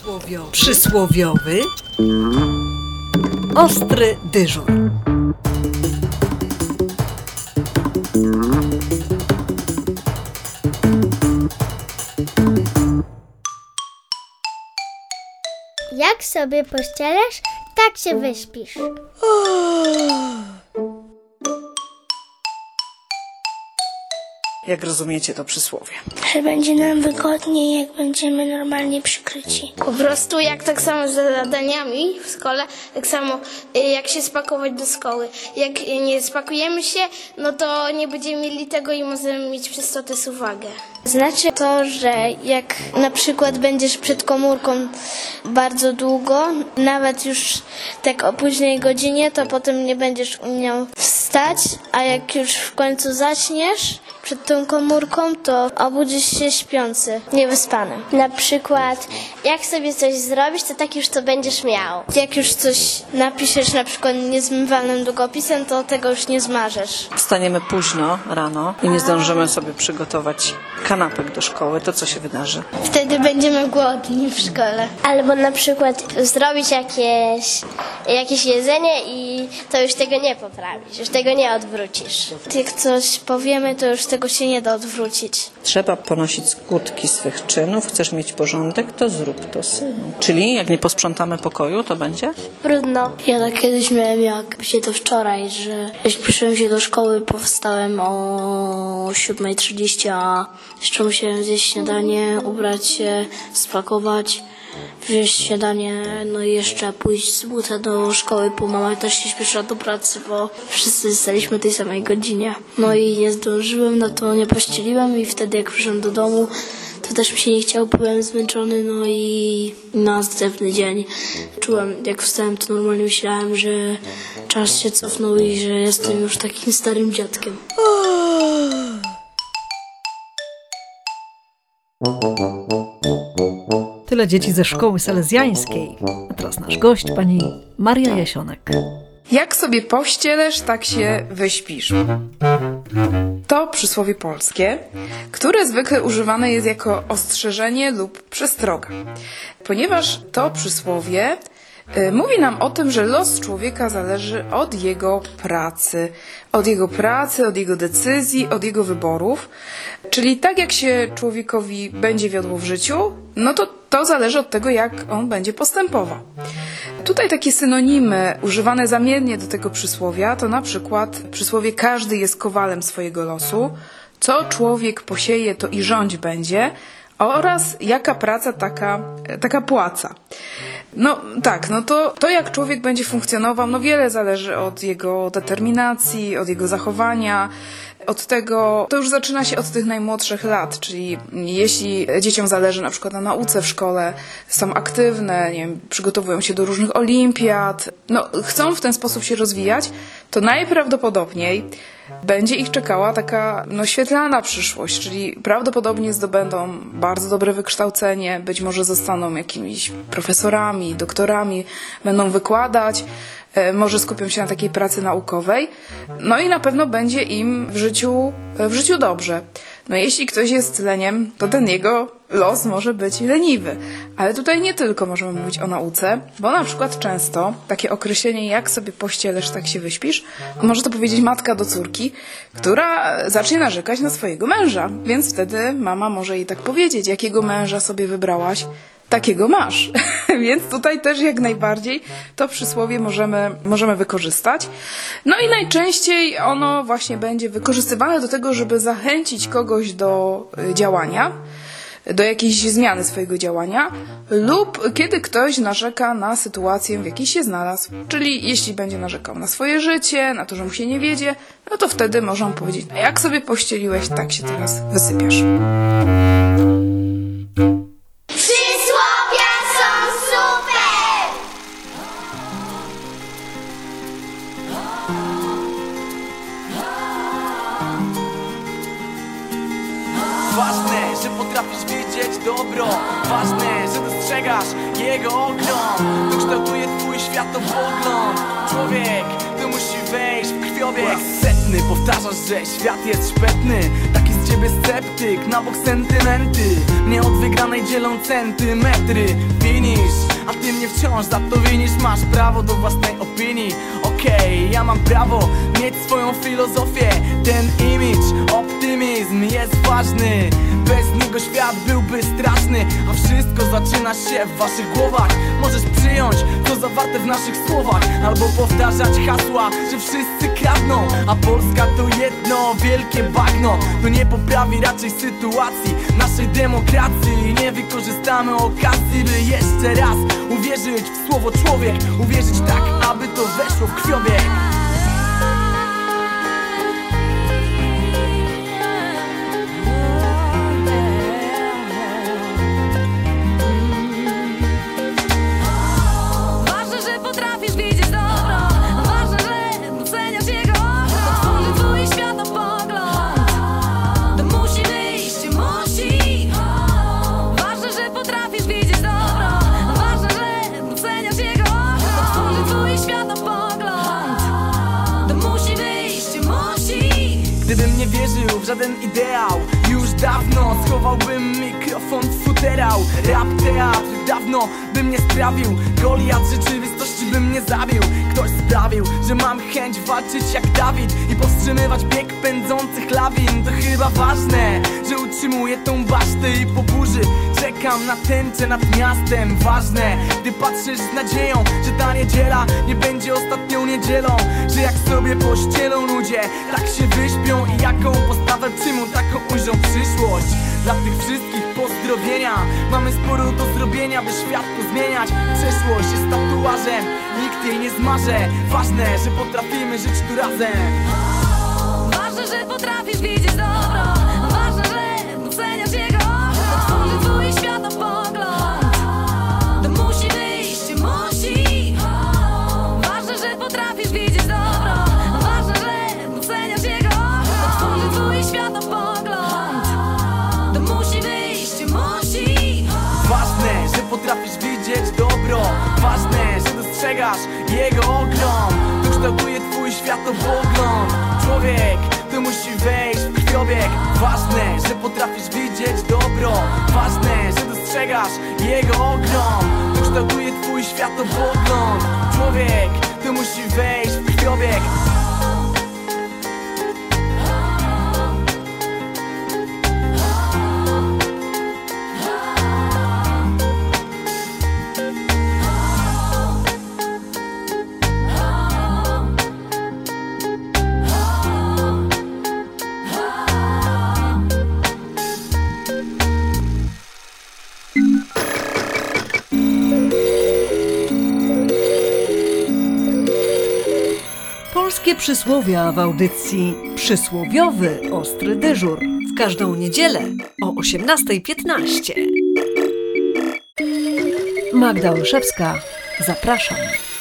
Przysłowiowy ostry dyżur. Jak sobie pościelesz, tak się wyśpisz. Jak rozumiecie to przysłowie? Że będzie nam wygodniej, jak będziemy normalnie przykryci. Po prostu jak tak samo z zadaniami w szkole, tak samo jak się spakować do szkoły. Jak nie spakujemy się, no to nie będziemy mieli tego i możemy mieć przez to też uwagę. Znaczy to, że jak na przykład będziesz przed komórką bardzo długo, nawet już tak o późnej godzinie, to potem nie będziesz umiał wstać, a jak już w końcu zaczniesz przed tą komórką, to obudzisz się śpiący, niewyspany. Na przykład, jak sobie coś zrobisz, to tak już to będziesz miał. Jak już coś napiszesz na przykład niezmywalnym długopisem, to tego już nie zmarzesz. Wstaniemy późno rano i nie zdążymy sobie przygotować kanapek do szkoły, to co się wydarzy? Wtedy będziemy głodni w szkole. Albo na przykład zrobić jakieś jedzenie i to już tego nie poprawisz, już tego nie odwrócisz. Jak coś powiemy, to już tego się nie da odwrócić. Trzeba ponosić skutki swych czynów. Chcesz mieć porządek, to zrób to, synu. Czyli jak nie posprzątamy pokoju, to będzie? Brudno. Ja tak kiedyś miałem jak się to wczoraj, że śpieszyłem się do szkoły, powstałem o 7:30, a jeszcze musiałem zjeść śniadanie, ubrać się, spakować, wziąć śniadanie, no i jeszcze pójść z buta do szkoły, bo mama też się śpieszyła do pracy, bo wszyscy staliśmy tej samej godzinie. No i nie zdążyłem, no to nie pościeliłem i wtedy jak przyszedłem do domu, to też mi się nie chciało, byłem zmęczony, no i na następny dzień czułem, jak wstałem, to normalnie myślałem, że czas się cofnął i że jestem już takim starym dziadkiem. Tyle dzieci ze szkoły salezjańskiej. A teraz nasz gość, pani Maria Jasionek. Jak sobie pościelesz, tak się wyśpisz. To przysłowie polskie, które zwykle używane jest jako ostrzeżenie lub przestroga. Ponieważ to przysłowie mówi nam o tym, że los człowieka zależy od jego pracy. Od jego decyzji, od jego wyborów. Czyli tak jak się człowiekowi będzie wiodło w życiu, no to zależy od tego, jak on będzie postępował. Tutaj takie synonimy używane zamiennie do tego przysłowia to na przykład przysłowie każdy jest kowalem swojego losu, co człowiek posieje, to i rządź będzie, oraz jaka praca, taka płaca. No tak, no to jak człowiek będzie funkcjonował, no wiele zależy od jego determinacji, od jego zachowania, od tego, to już zaczyna się od tych najmłodszych lat, czyli jeśli dzieciom zależy na przykład na nauce w szkole, są aktywne, nie wiem, przygotowują się do różnych olimpiad, no chcą w ten sposób się rozwijać, to najprawdopodobniej będzie ich czekała taka świetlana przyszłość, czyli prawdopodobnie zdobędą bardzo dobre wykształcenie, być może zostaną jakimiś profesorami, doktorami, będą wykładać, może skupią się na takiej pracy naukowej, no i na pewno będzie im w życiu dobrze. No jeśli ktoś jest leniem, to ten jego los może być leniwy. Ale tutaj nie tylko możemy mówić o nauce, bo na przykład często takie określenie jak sobie pościelesz, tak się wyśpisz, może to powiedzieć matka do córki, która zacznie narzekać na swojego męża. Więc wtedy mama może jej tak powiedzieć, jakiego męża sobie wybrałaś, takiego masz. Więc tutaj też jak najbardziej to przysłowie możemy wykorzystać. No i najczęściej ono właśnie będzie wykorzystywane do tego, żeby zachęcić kogoś do działania, do jakiejś zmiany swojego działania, lub kiedy ktoś narzeka na sytuację, w jakiej się znalazł. Czyli jeśli będzie narzekał na swoje życie, na to, że mu się nie wiedzie, no to wtedy można mu powiedzieć, no jak sobie pościeliłeś, tak się teraz wysypiasz. Przysłowia są super! Ważne, że potrafisz widzieć dobro. Ważne, że dostrzegasz jego ogrom. To kształtuje twój światopogląd. Człowiek, to musi wejść w krwiobieg. Po raz setny powtarzasz, że świat jest szpetny. Taki z ciebie sceptyk, na bok sentymenty. Mnie od wygranej dzielą centymetry. Finish, a ty mnie wciąż za to winisz. Masz prawo do własnej opinii. Okej, ja mam prawo mieć swoją filozofię. Ten image, optymizm jest ważny. Bez niego świat byłby straszny. A wszystko zaczyna się w waszych głowach. Możesz przyjąć to zawarte w naszych słowach, albo powtarzać hasła, że wszyscy kradną. A Polska to jedno wielkie bagno. To nie poprawi raczej sytuacji naszej demokracji. Nie wykorzystamy okazji, by jeszcze raz uwierzyć w słowo człowiek. Uwierzyć tak, aby to weszło w krwiobieg. Gdybym nie wierzył w żaden ideał, już dawno schowałbym mikrofon w futerał. Rap, teatr dawno bym nie sprawił. Goliat rzeczywistości bym nie zabił. Ktoś sprawił, że mam chęć walczyć jak Dawid i powstrzymywać bieg pędzących lawin. To chyba ważne, że utrzymuję tą basztę i po burzy czekam na tęczę nad miastem. Ważne, gdy patrzysz z nadzieją, że ta niedziela nie będzie ostatnią niedzielą. Że jak sobie pościelą ludzie, tak się wyśpią i jaką postawę przyjmą, taką ujrzą przyszłość. Dla tych wszystkich pozdrowienia. Mamy sporo do zrobienia, by świat pozmieniać. Przeszłość jest tatuażem, nikt jej nie zmaże. Ważne, że potrafimy żyć tu razem. Ważne, że potrafisz widzieć dobro. Ważne, że doceniasz jego. To tworzy twój światopogląd. To musi wyjść, musi. Ważne, że potrafisz widzieć dobro. Ważne, że doceniasz jego. To tworzy twój światopogląd. To musi wyjść, musi. Ważne, że potrafisz widzieć dobro. Ważne, że dostrzegasz jego ogrom. To kształtuje twój światopogląd. Człowiek, to musi wejść w krwiobieg. Ważne, że potrafisz widzieć dobro. Ważne, że dostrzegasz jego ogrom. To kształtuje twój światopogląd. Człowiek, to musi wejść w krwiobieg. Polskie przysłowia w audycji Przysłowiowy Ostry Dyżur w każdą niedzielę o 18:15. Magda Olszewska, zapraszam.